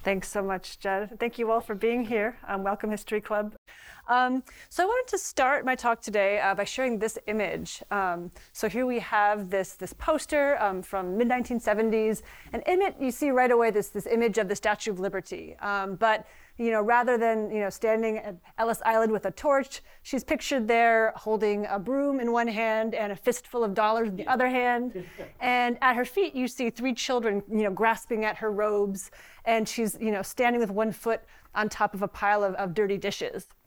Thanks so much, Jed. Thank you all for being here. Welcome, History Club. So I wanted to start my talk today by sharing this image. So here we have this poster from mid-1970s, and in it you see right away this image of the Statue of Liberty. But rather than standing at Ellis Island with a torch, she's pictured there holding a broom in one hand and a fistful of dollars in the other hand. And at her feet you see three children grasping at her robes, and she's standing with one foot on top of a pile of dirty dishes.